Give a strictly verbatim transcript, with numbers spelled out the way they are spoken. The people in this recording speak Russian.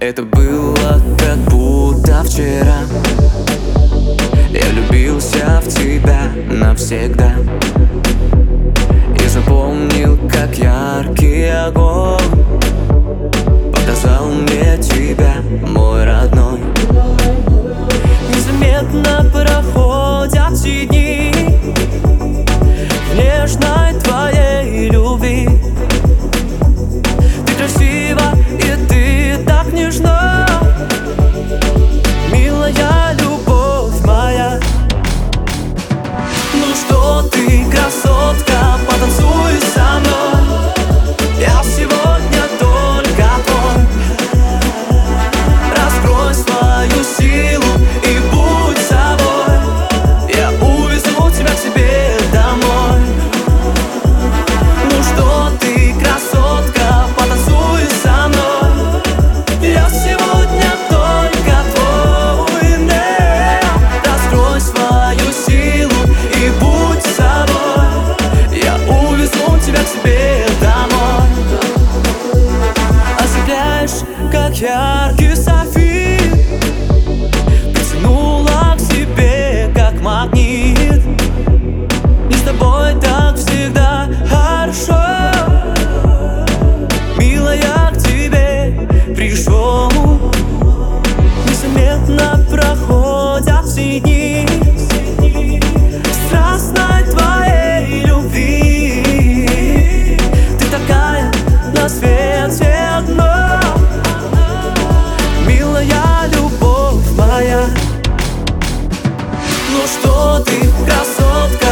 Это было как будто вчера. Я влюбился в тебя навсегда и запомнил, как яркий огонь показал мне тебя, мой родной. Незаметно проходят эти дни в нежной твоей любви. Ты красива и ты так нежна, милая любовь моя. Ну что ты, красотка, потанцуй со мной. Я сегодня только твой. Раскрой свою силу и будь собой. Я увезу тебя к себе домой. Ну что ты, красотка, потанцуй со мной. Я сегодня только твой. Не. Раскрой свою силу и будь собой. Я увезу тебя к себе домой. Ослепляешь, как яркий софит, притянула к себе, как магнит. И с тобой так всегда хорошо. Милая, к тебе пришел. Незаметно проходят все дни страстной твоей любви. Ты такая на свете одна, милая любовь моя. Ну что ты, красотка,